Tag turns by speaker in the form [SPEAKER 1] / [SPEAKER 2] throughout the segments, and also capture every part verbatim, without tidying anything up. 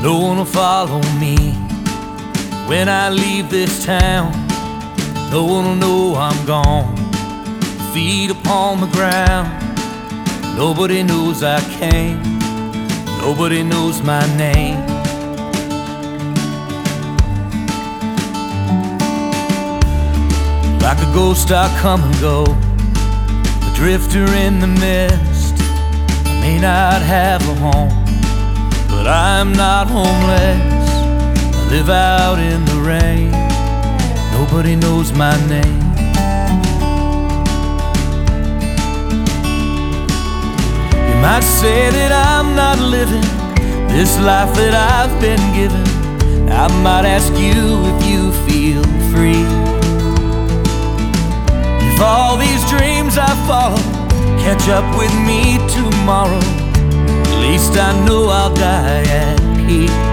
[SPEAKER 1] No one will follow me when I leave this town. No one will know I'm gone. Feet upon the ground. Nobody knows I came. Nobody knows my name. Like a ghost I come and go, a drifter in the mist. I may not have a home, but I'm not homeless. I live out in the rain. Nobody knows my name. You might say that I'm not living this life that I've been given. I might ask you if you feel free. If all these dreams I follow catch up with me tomorrow, at least I know I'll die at peace.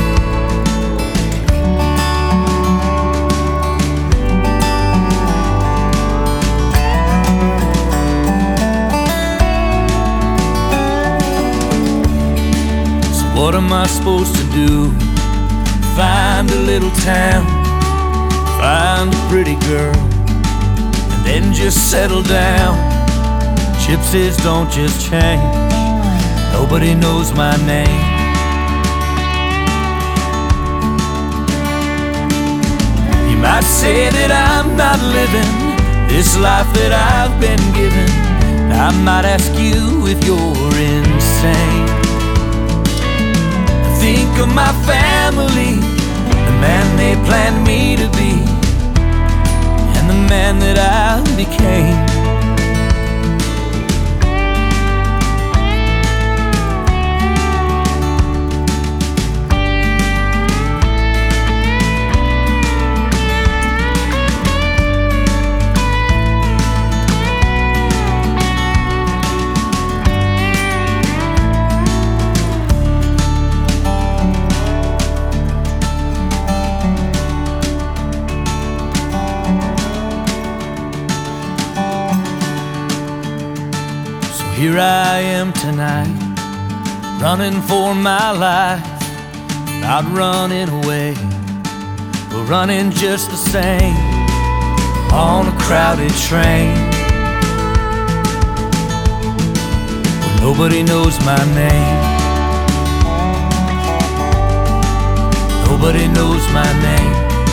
[SPEAKER 1] So what am I supposed to do? Find a little town, find a pretty girl, and then just settle down. Gypsies don't just change. Nobody knows my name. You might say that I'm not living this life that I've been given. I might ask you if you're insane. I think of my family, the man they planned me to be, and the man that I became. Here I am tonight, running for my life, not running away, but running just the same, on a crowded train, where nobody knows my name. Nobody knows my name.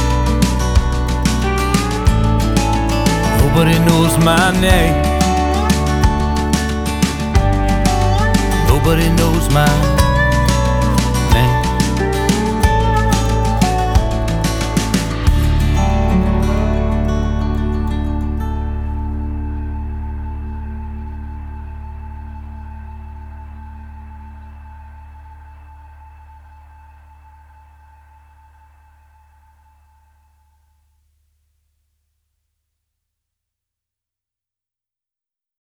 [SPEAKER 1] Nobody knows my name. Nobody knows my name.